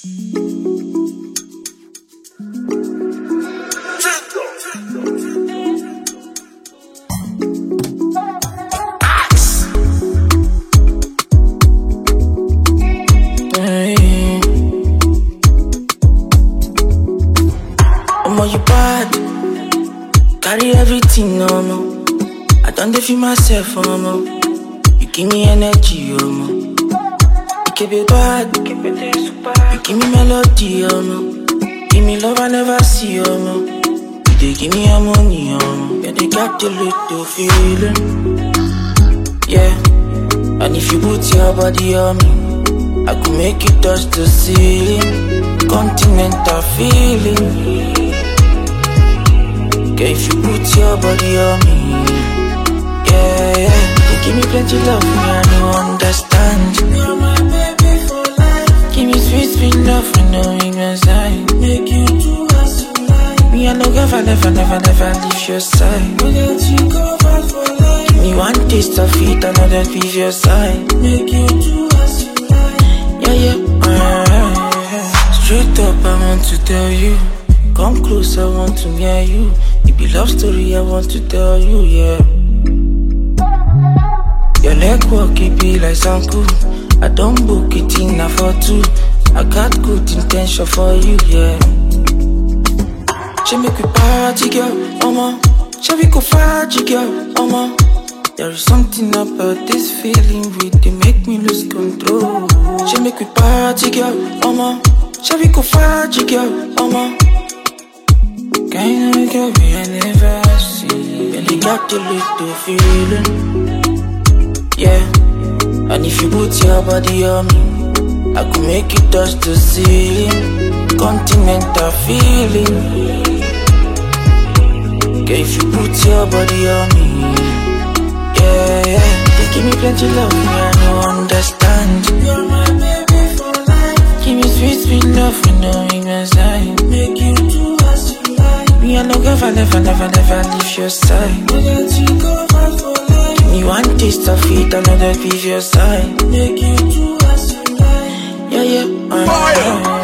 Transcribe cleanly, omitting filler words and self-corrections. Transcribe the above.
You bad, carry everything, no. I don't feel myself, no. You give me energy, no. You keep it bad, you give me melody, no. Give me love I never see, no. You dey give me harmony, no. Yeah, they got the little feeling, yeah. And if you put your body on me, I could make you touch the ceiling. Continental feeling. Okay, if you put your body on me, yeah, yeah. You give me plenty love, me I don't understand. You're my baby for life. Give me sweet, sweet love, I know in my side. Make you do as you like. Me I no ever, never, never, never leave your side. We'll let you go back for life. Give me one taste of it, I know that leave your side. Make you do as you like. Yeah, yeah. Straight up, I want to tell you. Come close, I want to near you. It be love story, I want to tell you, yeah. Your leg walk, it be like Sanku. I don't book it in for two. I got good intention for you, yeah. She make me party, girl, mama. Shall we go party, girl, mama? There is something about this feeling with they make me lose control. She make me party, girl, mama. Shall we go party, girl, mama? Kind of girl me I never see. And you got the little feeling, yeah. And if you put your body on me, I could make you touch the ceiling. Continental feeling. Okay, if you put your body on me, yeah, yeah. You give me plenty love, me I don't understand. You're my baby for life. Give me sweet, sweet love, you know in my side. Make you do as you like. Me I no ever, never, never, never leave your side. We'll let you go back for life. Give me one taste of it, I know that leave your side. Make you do as you like. Yeah, yeah.